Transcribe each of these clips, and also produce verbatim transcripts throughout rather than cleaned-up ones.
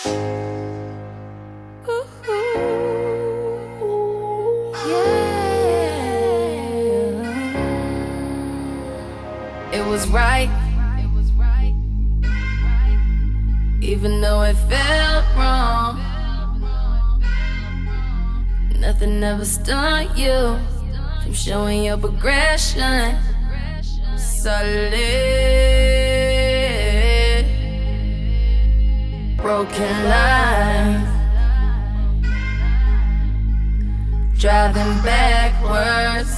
It was right, even though it felt wrong. Nothing ever stopped you from showing your progression. Solid, broken lines, driving backwards,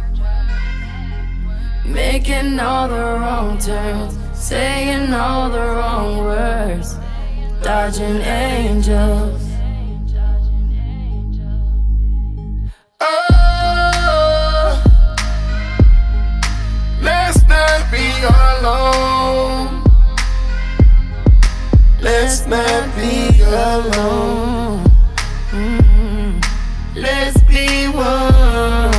making all the wrong turns, saying all the wrong words, dodging angels. Oh, let's not be alone. Let's not be alone. Mm-hmm. Let's be one.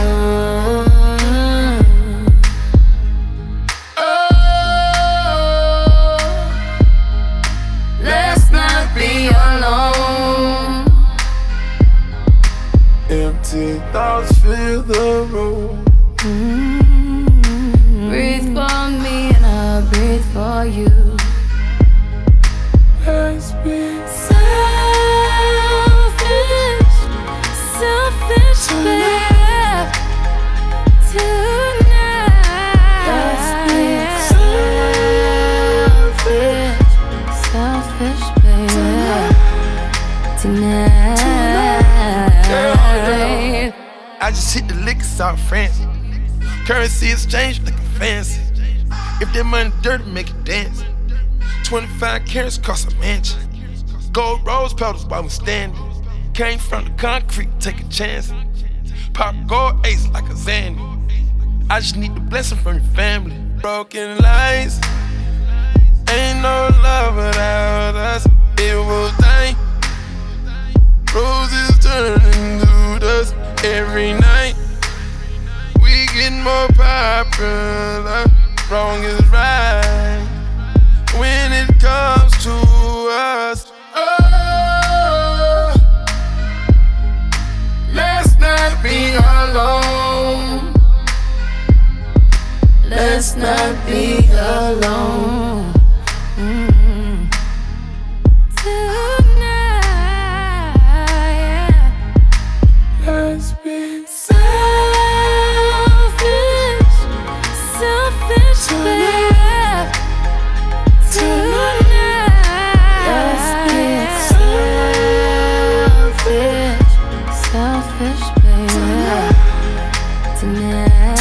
Empty thoughts fill the room. Mm-hmm. Breathe for me and I'll breathe for you. Let's be selfish, selfish, babe. Tonight. Let's be selfish, selfish, babe. Tonight. I just hit the liquor, start fancy. Currency exchange looking fancy. If that money dirty, make it dance. twenty-five carats cost a mansion. Gold rose petals while we standing. Came from the concrete, take a chance. Pop gold ace like a Zandy. I just need the blessing from your family. Broken lights, ain't no love without us. It was dying. Roses turning to dust every night. We get more popular. Wrong is right when it comes to us. Oh, let's not be alone. Let's not be alone. Mm-hmm. Let's be selfish, selfish, babe. Tonight. Let's be selfish, selfish, babe. Tonight.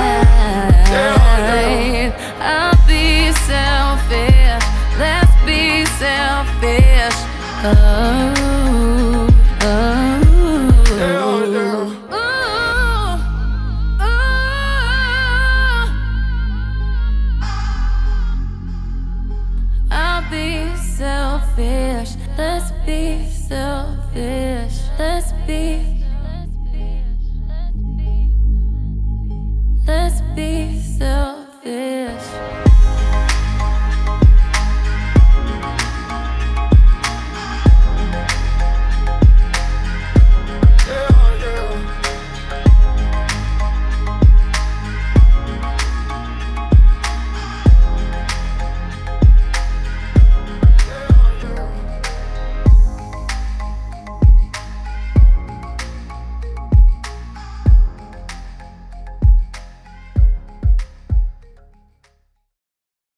Tonight. I'll be selfish. Let's be selfish. Oh, oh. I'll be selfish, let's be selfish, let's be